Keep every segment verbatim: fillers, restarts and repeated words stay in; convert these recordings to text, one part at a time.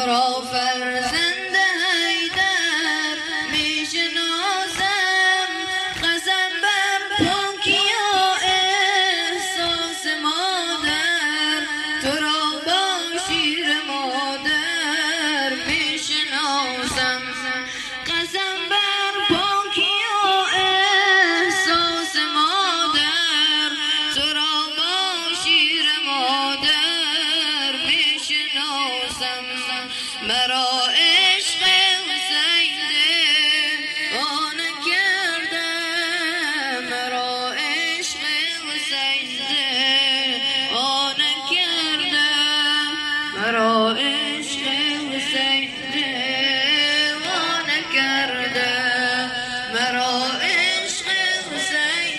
را فرزند حیدر میشناسم، قسم بر پاکی و احساس مادر، تو را با شیر مادر میشناسم، قسم بر پاکی و احساس مادر، تو را با شیر مادر میشناسم. مرا عشق حسین آن کرده، مرا عشق حسین آن کرده، مرا عشق حسین آن کرده، مرا عشق حسین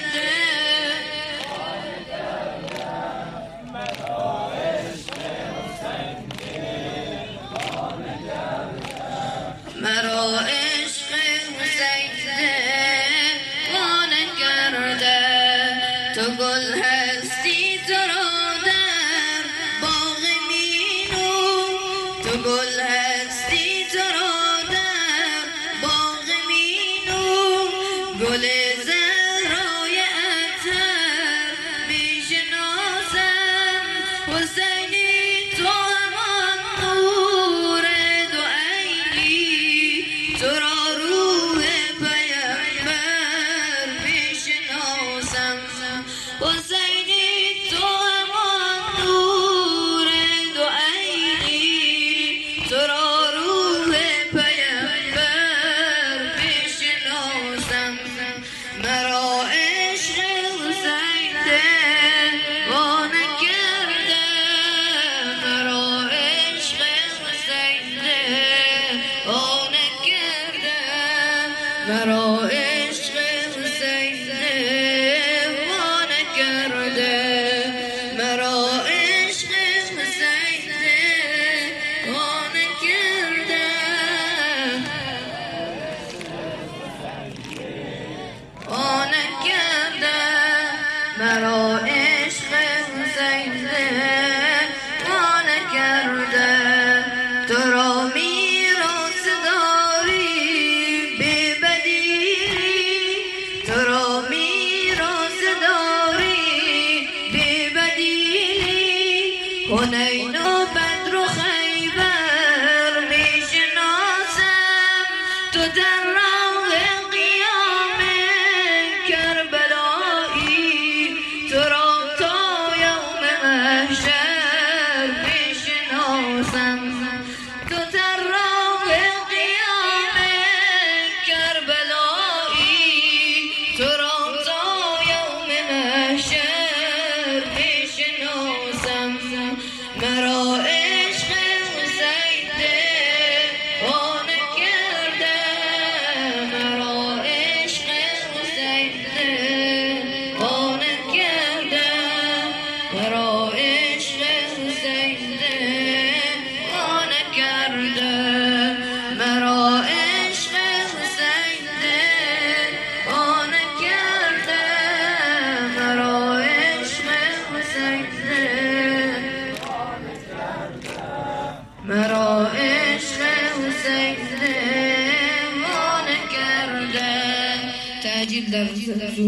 مرا عشق حسین دیوانه کرده. تو گل هستی تو را در باغ مینو، تو گل هستی تو را در باغ مینو، گل زهرای عطر میشناسم، حسینی تو همان نور دو عینی، تو را روح پیامبر میشناسم، حسینی تو همان نور دو عینی، تو را روح پیامبر میشناسم. مرا عشق حسین دیوانه کرده، مرا عشق حسین دیوانه کرده، مرا عشق حسین دیوانه کرده، مرا عشق حسین دیوانه کرده. آن کرده، مرا عشق حسین آن کرده. تو را میراث داری بی بدیلی، تو را میراث داری بی بدیلی، حنین و بدر و خیبر میشناسم، تو در راه قیام کربلایی، تو را تا یوم محشر میشناسم، تو در راه قیام کربلایی، تو را تا یوم محشر میشناسم. مرا عشق حسین دیوانه کرده، مرا عشق حسین دیوانه کرده، مرا عشق حسین دیوانه کرده، مرا عشق حسین دیوانه کرده، مرا عشق حسین مرا عشق حسین دیوانه کرده. تعجیل در